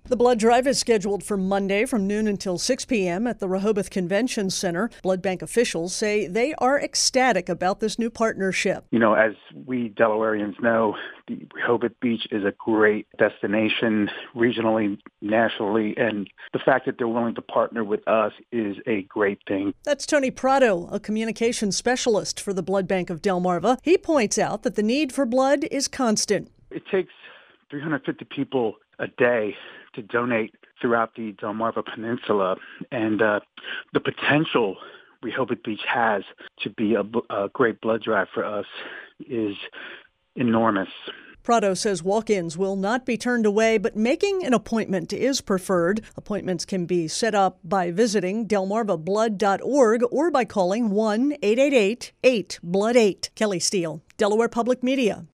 The blood drive is scheduled for Monday from noon until 6 p.m. at the Rehoboth Convention Center. Blood bank officials say they are ecstatic about this new partnership. You know, as we Delawareans know, the Rehoboth Beach is a great destination regionally, nationally, and the fact that they're willing to partner with us is a great thing. That's Tony Prado, a communications specialist for the Blood Bank of Delmarva. He points out that the need for blood is constant. It takes 350 people a day to donate throughout the Delmarva Peninsula, and the potential Rehoboth Beach has to be a great blood drive for us is enormous. Prado says walk-ins will not be turned away, but making an appointment is preferred. Appointments can be set up by visiting delmarvablood.org or by calling 1-888-8-BLOOD-8. Kelly Steele, Delaware Public Media.